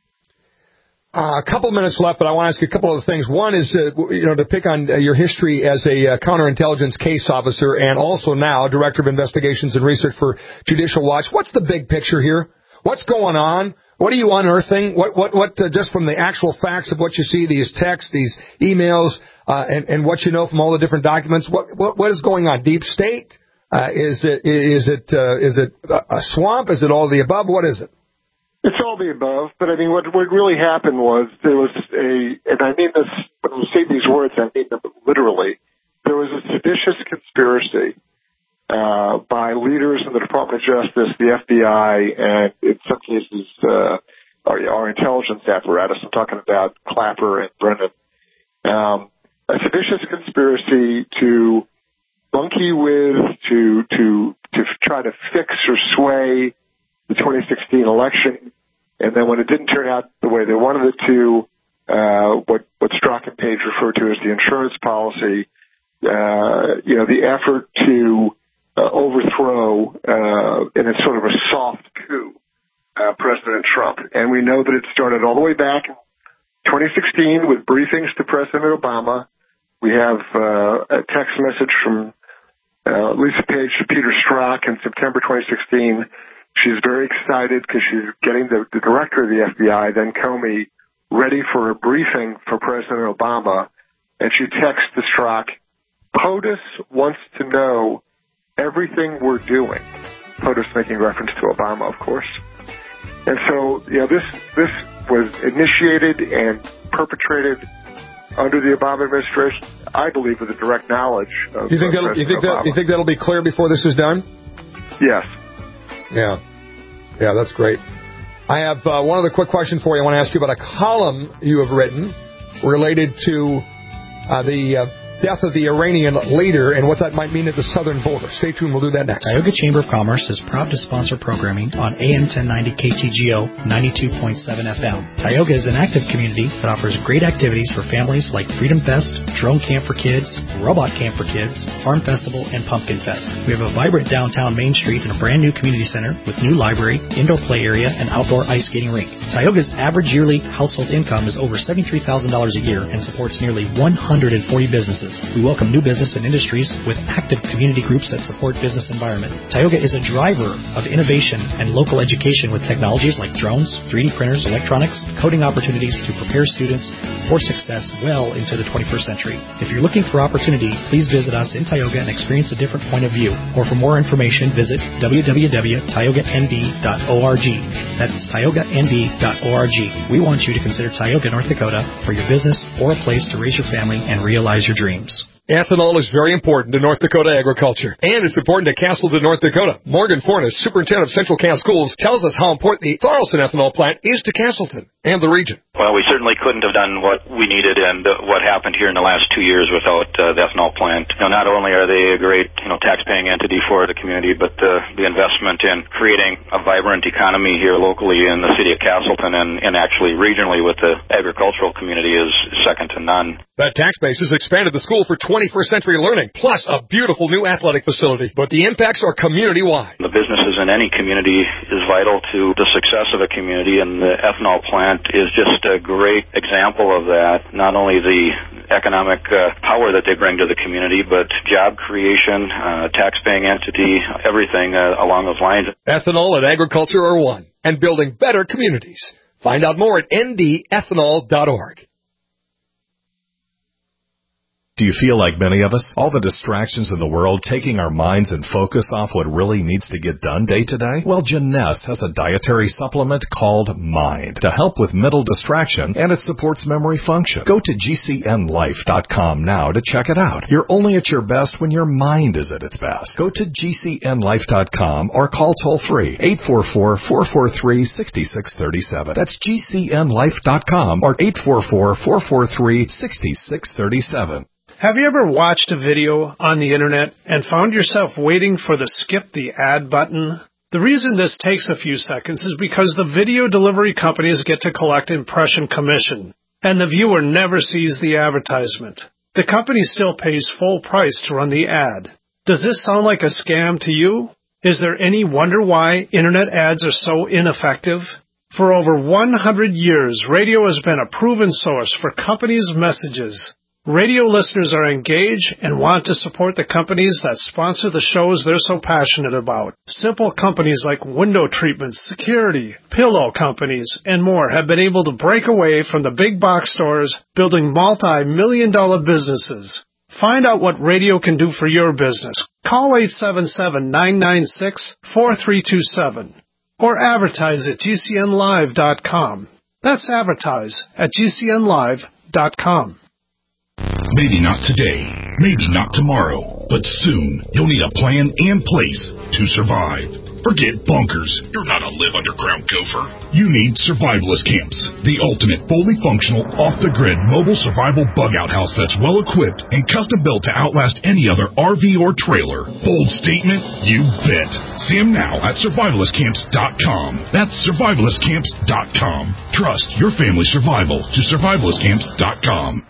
Uh, a couple of minutes left, but I want to ask you a couple of things. One is, uh, you know, to pick on uh, your history as a uh, counterintelligence case officer and also now Director of Investigations and Research for Judicial Watch. What's the big picture here? What's going on? What are you unearthing? What, what, what, uh, just from the actual facts of what you see, these texts, these emails, uh, and, and what you know from all the different documents, what, what, what is going on? Deep state? Uh, is it, is it, uh, is it a swamp? Is it all of the above? What is it? It's all the above, but I mean, what, what really happened was there was a, and I mean this, when we say these words, I mean them literally, there was a seditious conspiracy Uh, by leaders in the Department of Justice, the F B I, and in some cases, uh, our, our intelligence apparatus. I'm talking about Clapper and Brennan. Um, a seditious conspiracy to monkey with, to, to, to try to fix or sway the twenty sixteen election. And then when it didn't turn out the way they wanted it to, uh, what, what Strzok and Page referred to as the insurance policy, uh, you know, the effort to Uh, overthrow, uh, in a sort of a soft coup, uh, President Trump. And we know that it started all the way back in twenty sixteen with briefings to President Obama. We have uh, a text message from uh, Lisa Page to Peter Strzok in September twenty sixteen. She's very excited because she's getting the, the director of the F B I, then Comey, ready for a briefing for President Obama. And she texts to Strzok, POTUS wants to know everything we're doing. POTUS making reference to Obama, of course. And so, you know, this this was initiated and perpetrated under the Obama administration, I believe, with a direct knowledge of you think of that'll, you think Obama. that you think that'll be clear before this is done? Yes. Yeah. Yeah, that's great. I have uh, one other quick question for you. I want to ask you about a column you have written related to uh, the uh, death of the Iranian leader and what that might mean at the southern border. Stay tuned. We'll do that next. Tioga Chamber of Commerce is proud to sponsor programming on A M ten ninety K T G O ninety-two point seven F M. Tioga is an active community that offers great activities for families like Freedom Fest, Drone Camp for Kids, Robot Camp for Kids, Farm Festival, and Pumpkin Fest. We have a vibrant downtown Main Street and a brand new community center with new library, indoor play area, and outdoor ice skating rink. Tioga's average yearly household income is over seventy-three thousand dollars a year and supports nearly one hundred forty businesses. businesses. We welcome new business and industries with active community groups that support business environment. Tioga is a driver of innovation and local education with technologies like drones, three D printers, electronics, coding opportunities to prepare students for success well into the twenty-first century. If you're looking for opportunity, please visit us in Tioga and experience a different point of view. Or for more information, visit w w w dot tioga n d dot org. That's tioga n d dot org. We want you to consider Tioga, North Dakota for your business or a place to raise your family and realize your dreams. Ethanol is very important to North Dakota agriculture, and it's important to Castleton, North Dakota. Morgan Fornes, superintendent of Central Cass Schools, tells us how important the Thorolson ethanol plant is to Castleton and the region. Well, we certainly couldn't have done what we needed and uh, what happened here in the last two years without uh, the ethanol plant. You know, not only are they a great, you know, tax-paying entity for the community, but uh, the investment in creating a vibrant economy here locally in the city of Castleton and, and actually regionally with the agricultural community is second to none. That tax base has expanded the school for twenty-first century learning, plus a beautiful new athletic facility. But the impacts are community-wide. The businesses in any community is vital to the success of a community, and the ethanol plant is just a great example of that. Not only the economic uh, power that they bring to the community, but job creation, uh, tax-paying entity, everything uh, along those lines. Ethanol and agriculture are one, and building better communities. Find out more at n d ethanol dot org. Do you feel like many of us? All the distractions in the world taking our minds and focus off what really needs to get done day to day? Well, Jeunesse has a dietary supplement called Mind to help with mental distraction, and it supports memory function. Go to g c n life dot com now to check it out. You're only at your best when your mind is at its best. Go to g c n life dot com or call toll-free eight four four, four four three, six six three seven. That's g c n life dot com or eight four four, four four three, six six three seven. Have you ever watched a video on the internet and found yourself waiting for the skip the ad button? The reason this takes a few seconds is because the video delivery companies get to collect impression commission, and the viewer never sees the advertisement. The company still pays full price to run the ad. Does this sound like a scam to you? Is there any wonder why internet ads are so ineffective? For over one hundred years, radio has been a proven source for companies' messages. Radio listeners are engaged and want to support the companies that sponsor the shows they're so passionate about. Simple companies like window treatments, security, pillow companies, and more have been able to break away from the big box stores, building multi-million dollar businesses. Find out what radio can do for your business. Call eight seven seven, nine nine six, four three two seven or advertise at g c n live dot com. That's advertise at g c n live dot com. Maybe not today, maybe not tomorrow, but soon you'll need a plan and place to survive. Forget bunkers. You're not a live underground gopher. You need survivalist camps, the ultimate fully functional, off-the-grid mobile survival bug-out house that's well-equipped and custom-built to outlast any other R V or trailer. Bold statement? You bet. See them now at survivalist camps dot com. That's survivalist camps dot com. Trust your family's survival to survivalist camps dot com.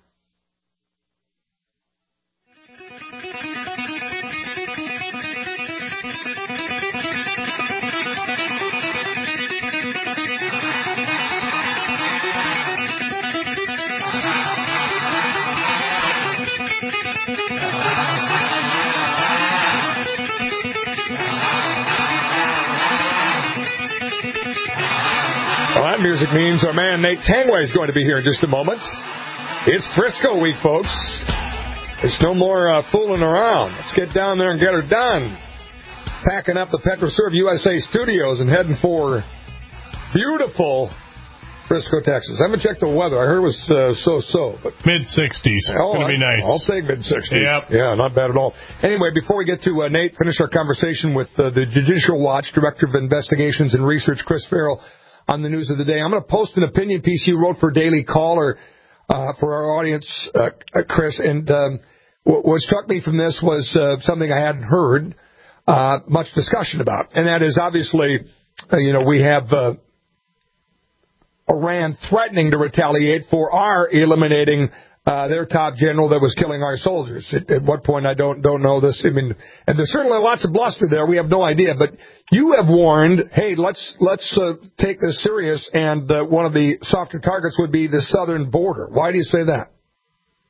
Well, that music means our man Nate Tangway is going to be here in just a moment. It's Frisco week, folks. There's no more uh, fooling around. Let's get down there and get her done. Packing up the PetroServe U S A studios and heading for beautiful Frisco, Texas. I haven't checked the weather. I heard it was uh, so-so. But mid-sixties. Oh, going to be nice. I'll take mid-sixties. Yep. Yeah, not bad at all. Anyway, before we get to uh, Nate, finish our conversation with uh, the Judicial Watch Director of Investigations and Research, Chris Farrell, on the news of the day. I'm going to post an opinion piece you wrote for Daily Caller uh, for our audience, uh, Chris. And um, what, what struck me from this was uh, something I hadn't heard uh, much discussion about. And that is obviously, uh, you know, we have uh, Iran threatening to retaliate for our eliminating uh, their top general that was killing our soldiers. At, at what point, I don't don't know this. I mean, and there's certainly lots of bluster there. We have no idea. But you have warned, hey, let's let's uh, take this serious, and uh, one of the softer targets would be the southern border. Why do you say that?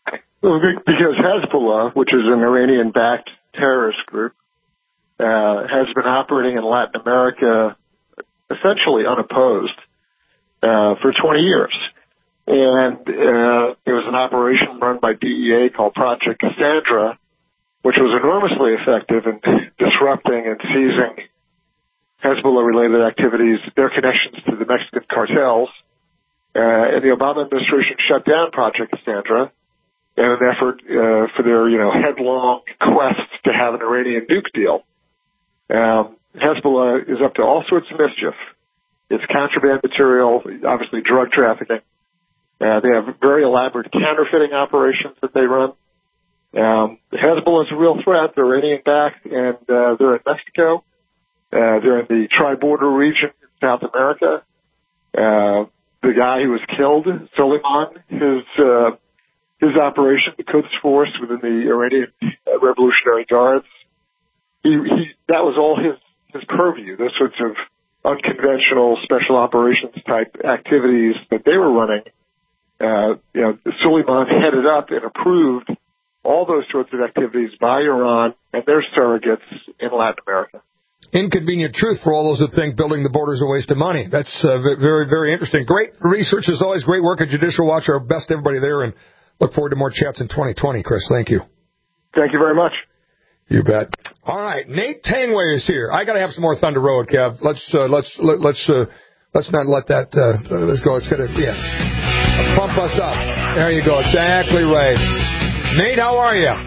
Well, because Hezbollah, which is an Iranian-backed terrorist group, uh, has been operating in Latin America essentially unopposed uh, for twenty years. And uh, it was an operation run by D E A called Project Cassandra, which was enormously effective in disrupting and seizing Hezbollah-related activities, their connections to the Mexican cartels. Uh, and the Obama administration shut down Project Cassandra in an effort uh, for their, you know, headlong quest to have an Iranian nuke deal. Um, Hezbollah is up to all sorts of mischief. It's contraband material, obviously drug trafficking. Uh, they have very elaborate counterfeiting operations that they run. Um, Hezbollah is a real threat. They're Iranian-backed, and uh, they're in Mexico. Uh, they're in the tri-border region in South America. Uh, the guy who was killed, Soleiman, his uh, his operation, the Quds Force within the Iranian uh, Revolutionary Guards, he, he that was all his his purview. Those sorts of unconventional special operations type activities that they were running. Uh, you know, Soleiman headed up and approved all those sorts of activities by Iran and their surrogates in Latin America. Inconvenient truth for all those that think building the border is a waste of money. That's uh, very, very interesting. Great research as always. Great work at Judicial Watch. Our best to everybody there, and look forward to more chats in twenty twenty. Chris, thank you. Thank you very much. You bet. All right, Nate Tangway is here. I got to have some more Thunder Road, Kev. Let's uh, let's let, let's uh, let's not let that uh, let's go. It's gonna yeah. Pump us up. There you go. Exactly right. Nate, how are you?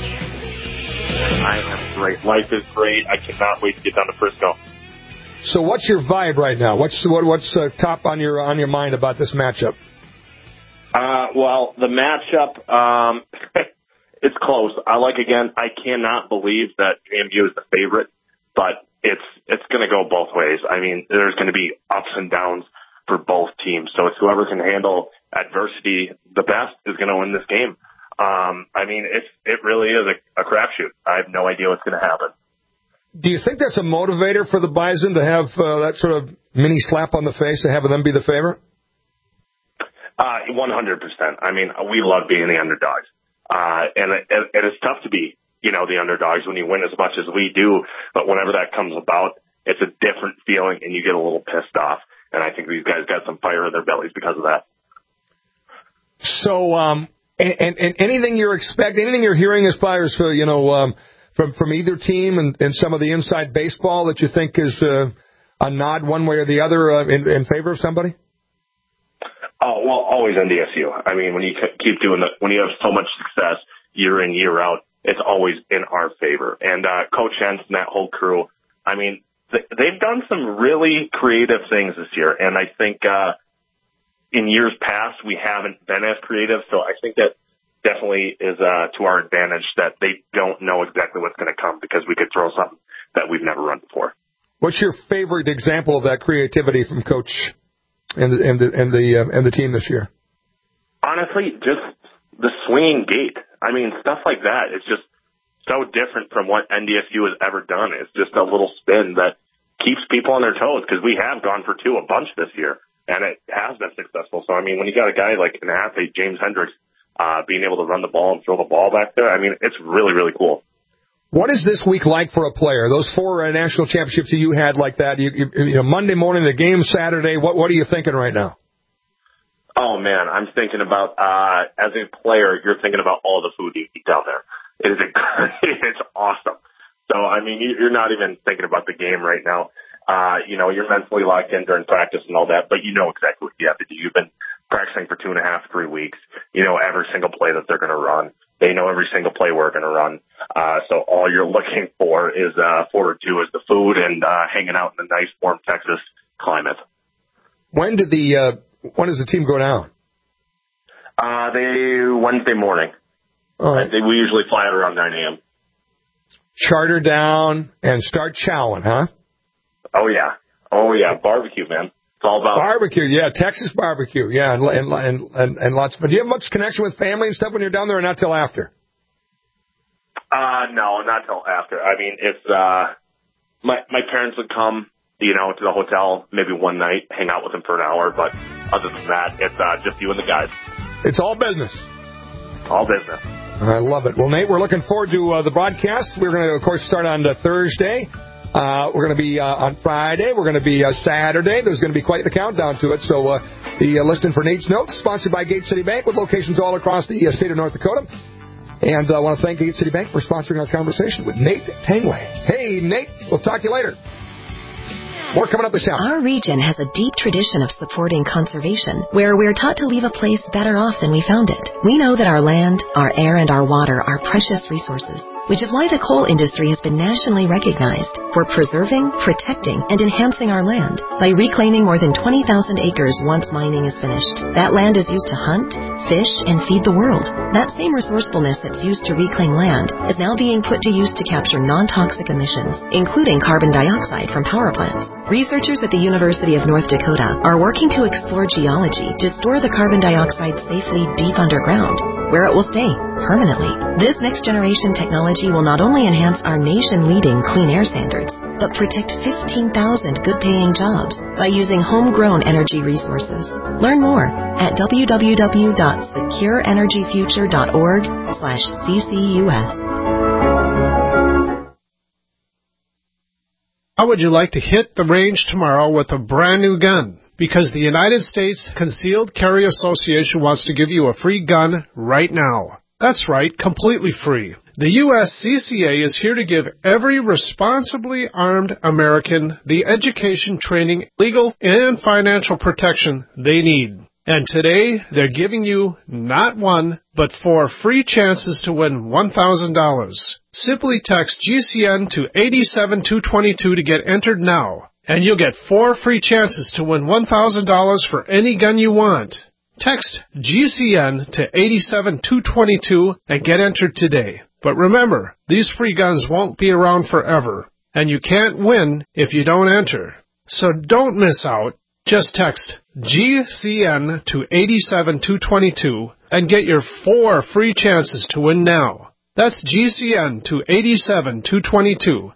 I am great. Life is great. I cannot wait to get down to Frisco. So, what's your vibe right now? What's what, what's uh, top on your on your mind about this matchup? Uh, well, the matchup, um, it's close. I like again. I cannot believe that J M U is the favorite, but it's it's going to go both ways. I mean, there's going to be ups and downs for both teams. So it's whoever can handle adversity the best is going to win this game. Um, I mean, it's, it really is a, a crapshoot. I have no idea what's going to happen. Do you think that's a motivator for the Bison to have uh, that sort of mini slap on the face and having them be the favorite? Uh, one hundred percent. I mean, we love being the underdogs. Uh, and, it, and it's tough to be, you know, the underdogs when you win as much as we do. But whenever that comes about, it's a different feeling and you get a little pissed off. And I think these guys got some fire in their bellies because of that. So, um, And, and, and anything you're expecting, anything you're hearing as far as, uh, you know, um, from, from either team and, and some of the inside baseball that you think is uh, a nod one way or the other uh, in, in favor of somebody? Oh, well, always N D S U. I mean, when you keep doing that, when you have so much success year in, year out, it's always in our favor. And uh, Coach Hentz and that whole crew, I mean, th- they've done some really creative things this year. And I think uh, in years past, we haven't been as creative. So I think that definitely is uh, to our advantage that they don't know exactly what's going to come because we could throw something that we've never run before. What's your favorite example of that creativity from Coach and the and the and the, uh, and the team this year? Honestly, just the swinging gate. I mean, stuff like that. It's just so different from what N D S U has ever done. It's just a little spin that keeps people on their toes because we have gone for two a bunch this year, and it has been successful. So, I mean, when you got a guy like an athlete, James Hendricks, uh, being able to run the ball and throw the ball back there, I mean, it's really, really cool. What is this week like for a player? Those four uh, national championships that you had like that, you, you, you know, Monday morning, the game Saturday, what what are you thinking right now? Oh, man, I'm thinking about, uh, as a player, you're thinking about all the food you eat down there. It is a, it's awesome. So, I mean, you're not even thinking about the game right now. Uh, you know, you're mentally locked in during practice and all that, but you know exactly what you have to do. You've been practicing for two and a half, three weeks. You know every single play that they're going to run. They know every single play we're going to run. Uh, so all you're looking for is, uh, forward to is the food and, uh, hanging out in the nice, warm Texas climate. When did the, uh, when does the team go down? Uh, they, Wednesday morning. All right. Uh, they, we usually fly out around nine a.m. Charter down and start chowing, huh? Oh, yeah. Oh, yeah. Barbecue, man. It's all about barbecue. Yeah, Texas barbecue. Yeah, and and and, and, and lots. But do you have much connection with family and stuff when you're down there, or not till after? Uh, no, not till after. I mean, it's uh, my my parents would come, you know, to the hotel maybe one night, hang out with them for an hour. But other than that, it's uh, just you and the guys. It's all business. all business. I love it. Well, Nate, we're looking forward to uh, the broadcast. We're going to, of course, start on uh, Thursday. Uh, we're going to be uh, on Friday. We're going to be uh, Saturday. There's going to be quite the countdown to it. So uh, be uh, listening for Nate's Notes, sponsored by Gate City Bank with locations all across the uh, state of North Dakota. And I uh, want to thank Gate City Bank for sponsoring our conversation with Nate Tangway. Hey, Nate, we'll talk to you later. More coming up this hour. Our region has a deep tradition of supporting conservation, where we're taught to leave a place better off than we found it. We know that our land, our air, and our water are precious resources, which is why the coal industry has been nationally recognized for preserving, protecting, and enhancing our land by reclaiming more than twenty thousand acres once mining is finished. That land is used to hunt, fish, and feed the world. That same resourcefulness that's used to reclaim land is now being put to use to capture non-toxic emissions, including carbon dioxide from power plants. Researchers at the University of North Dakota are working to explore geology to store the carbon dioxide safely deep underground, where it will stay permanently. This next-generation technology will not only enhance our nation-leading clean air standards, but protect fifteen thousand good-paying jobs by using homegrown energy resources. Learn more at w w w dot secure energy future dot org slash C C U S. How would you like to hit the range tomorrow with a brand new gun? Because the United States Concealed Carry Association wants to give you a free gun right now. That's right, completely free. The U S C C A is here to give every responsibly armed American the education, training, legal, and financial protection they need. And today, they're giving you not one, but four free chances to win one thousand dollars. Simply text G C N to eight seven two two two to get entered now, and you'll get four free chances to win one thousand dollars for any gun you want. Text G C N to eight seven two two two and get entered today. But remember, these free guns won't be around forever, and you can't win if you don't enter. So don't miss out. Just text G C N to eight seven two two two and get your four free chances to win now. That's G C N to eight seven two two two.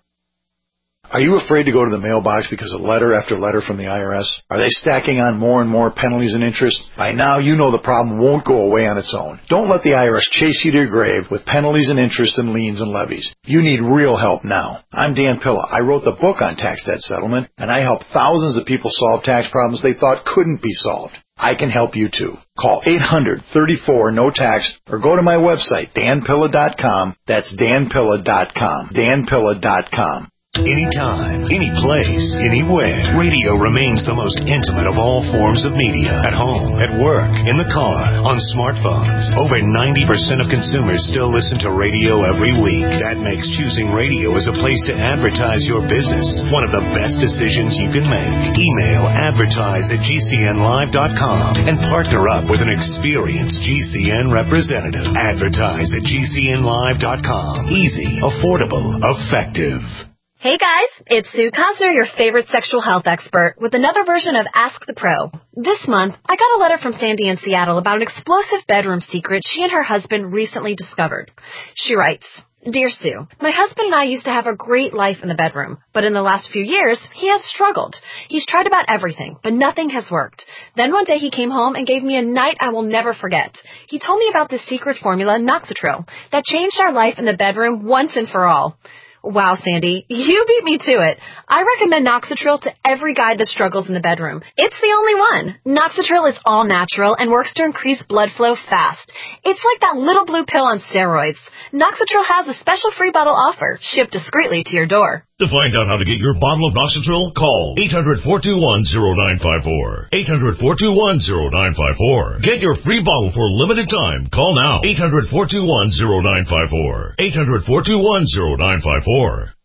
Are you afraid to go to the mailbox because of letter after letter from the I R S? Are they stacking on more and more penalties and interest? By now, you know the problem won't go away on its own. Don't let the I R S chase you to your grave with penalties and interest and liens and levies. You need real help now. I'm Dan Pilla. I wrote the book on tax debt settlement, and I help thousands of people solve tax problems they thought couldn't be solved. I can help you too. Call eight hundred, thirty-four, no tax or go to my website, dan pilla dot com. That's dan pilla dot com. dan pilla dot com. Anytime, any place, anywhere. Radio remains the most intimate of all forms of media. At home, at work, in the car, on smartphones. Over ninety percent of consumers still listen to radio every week. That makes choosing radio as a place to advertise your business one of the best decisions you can make. Email advertise at g c n live dot com and partner up with an experienced G C N representative. Advertise at g c n live dot com. Easy, affordable, effective. Hey guys, it's Sue Cosner, your favorite sexual health expert, with another version of Ask the Pro. This month, I got a letter from Sandy in Seattle about an explosive bedroom secret she and her husband recently discovered. She writes, Dear Sue, my husband and I used to have a great life in the bedroom, but in the last few years, he has struggled. He's tried about everything, but nothing has worked. Then one day he came home and gave me a night I will never forget. He told me about this secret formula, Noxitril, that changed our life in the bedroom once and for all. Wow, Sandy, you beat me to it. I recommend Noxitril to every guy that struggles in the bedroom. It's the only one. Noxitril is all natural and works to increase blood flow fast. It's like that little blue pill on steroids. Noxitril has a special free bottle offer, shipped discreetly to your door. To find out how to get your bottle of Noxitril, call eight hundred, four two one, zero nine five four. eight hundred, four two one, zero nine five four. Get your free bottle for a limited time. Call now. eight hundred, four two one, zero nine five four. eight hundred, four two one, zero nine five four.